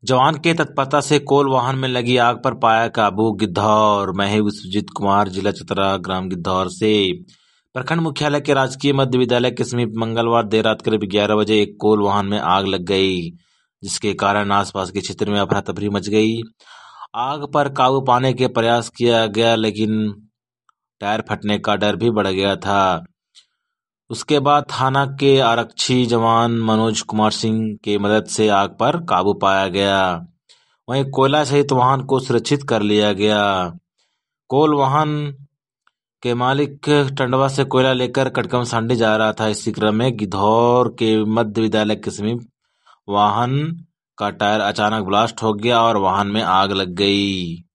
जवान के तत्परता से कोल वाहन में लगी आग पर पाया काबू। गिद्धौर। मैं हूं विश्वजीत कुमार, जिला चतरा, ग्राम गिद्धौर से। प्रखंड मुख्यालय के राजकीय मध्य विद्यालय के समीप मंगलवार देर रात करीब 11 बजे एक कोल वाहन में आग लग गई, जिसके कारण आसपास के क्षेत्र में अफरा तफरी मच गई। आग पर काबू पाने के प्रयास किया गया, लेकिन टायर फटने का डर भी बढ़ गया था। उसके बाद थाना के आरक्षी जवान मनोज कुमार सिंह की मदद से आग पर काबू पाया गया। वहीं कोयला सहित वाहन को सुरक्षित कर लिया गया। कोल वाहन के मालिक टंडवा से कोयला लेकर कटकमसांडी जा रहा था। इसी क्रम में गिद्धौर के मध्य विद्यालय के समीप वाहन का टायर अचानक ब्लास्ट हो गया और वाहन में आग लग गई।